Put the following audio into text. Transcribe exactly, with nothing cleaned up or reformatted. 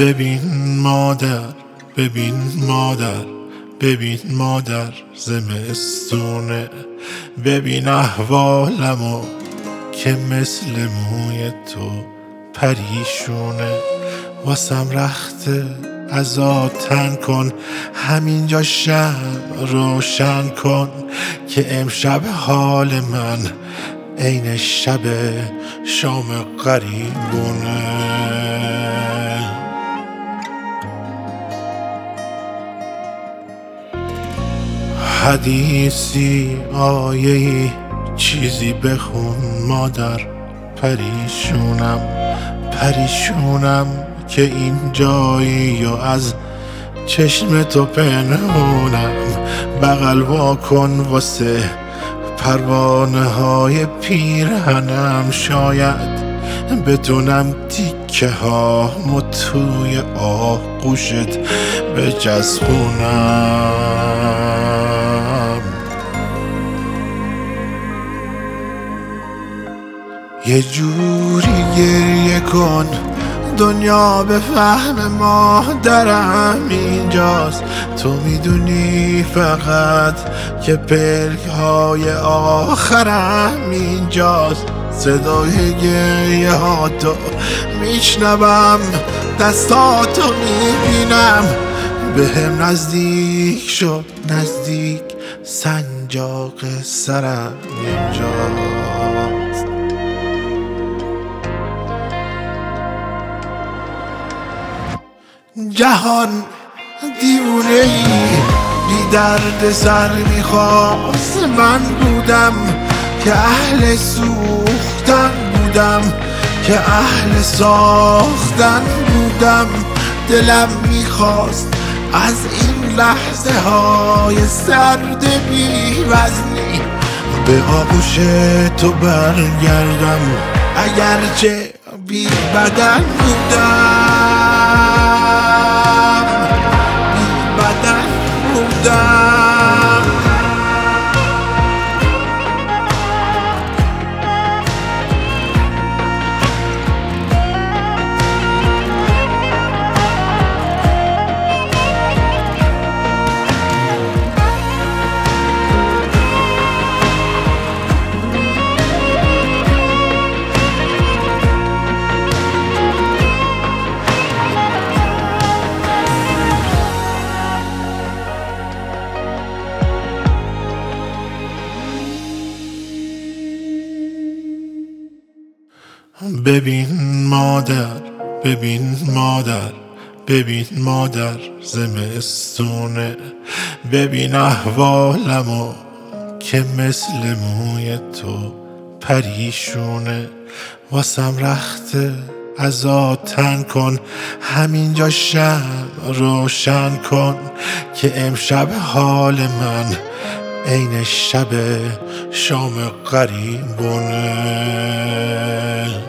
ببین مادر، ببین مادر، ببین مادر زمستونه. ببین احوالمو که مثل موی تو پریشونه. واسم رخته ازا تن کن، همینجا شمع روشن کن که امشب حال من عین شب شام غریبونه. حدیثی آیه‌ای چیزی بخون مادر، پریشونم پریشونم که این جایی و از چشم تو پنهونم. بغل وا کن واسه پروانه های پیرهنم، شاید بتونم تیکه ها مو توی آغوشت بچسبونم. یه جوری گریه کن دنیا به فهم مادرم اینجاست. تو میدونی فقط که پلک های آخرم اینجاست. صدای گریه ها تو میشنوم، دستاتو میبینم. به هم نزدیک شد نزدیک، سنجاق سرم اینجاست. جهان دیوونه ای بی درد سر میخواست. من بودم که اهل سوختن بودم، که اهل ساختن بودم. دلم میخواست از این لحظه های سرد بی وزنی به آغوش تو برگردم، اگرچه بی بدن بودم. ببین مادر، ببین مادر، ببین مادر زمستونه. ببین احوالمو که مثل موی تو پریشونه. واسم رخته ازا تن کن، همینجا شمع روشن کن که امشب حال من عین شب شام غریبونه.